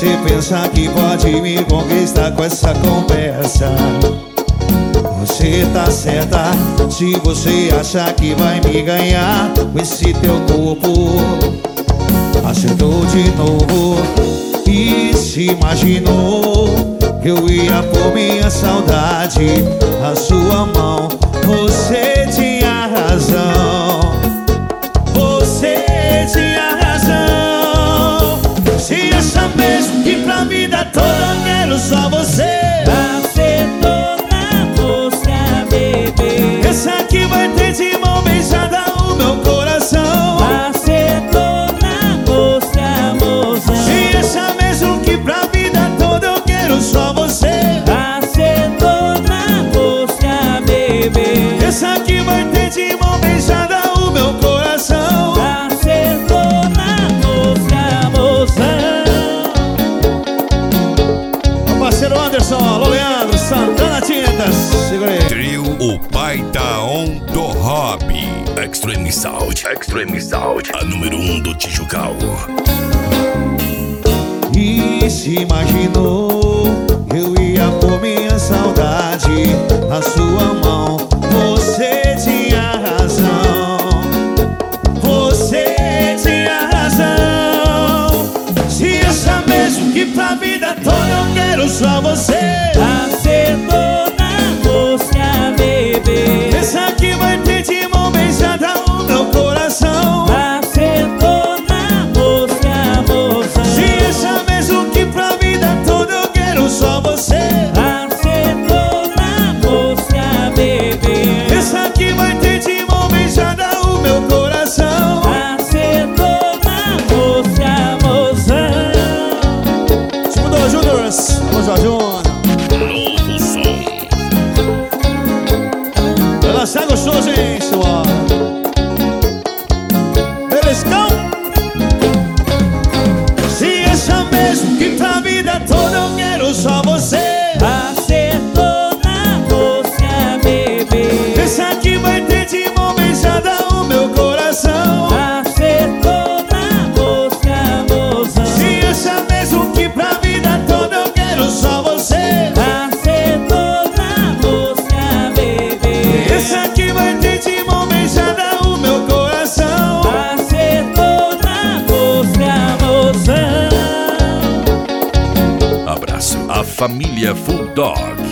você pensa que pode me conquistar com essa conversa, você tá certa. Se você achar que vai me ganhar com esse teu corpo, acertou de novo. E se imaginou que eu ia pôr minha saudade na sua mão. Você tinha razão, você tinha razão. Se acha mesmo que pra vida toda eu quero só você, Acertou na mosca, bebê. essa aqui vai ter de mão beijada o meu coração. Acertou na mosca, moça. Se acha mesmo que pra vida toda eu quero só você, Acertou na mosca, bebê. essa aqui vai ter de mão beijada o meu coração. Acertou na mosca, moça. Meu parceiro Anderson, alô Leandro, Santana Tintas, segura aí. Trio O Pai Tá On do Hobby. Extreme Sound, a número 1 do Tijucal. E se imaginou eu ia pôr minha saudade na sua mão. Você tinha razão, você tinha razão. Se acha mesmo que pra vida toda eu quero só você, Acertou na mosca, bebê. essa aqui vai ter de mão beijada o meu coração. Acertou na mosca, moça. Se acha mesmo que pra vida toda eu quero só você, Acertou na mosca, bebê. essa aqui vai ter de mão beijada o meu coração. Acertou na mosca, moça. Tipo do Júnior, alô Jorge Júnior. Novo som. Ela sai gostoso, hein, suor. Beliscão. Se acha mesmo que pra vida toda eu quero só você, Acertou na mosca, bebê. essa aqui vai ter de mão beijada o meu coração. Acertou na mosca, moça. Se acha mesmo que pra vida toda eu quero só você, Acertou na mosca, bebê. essa aqui vai ter de mão beijada o meu coração. Acertou na mosca, moça. Abraço a família Full Dog.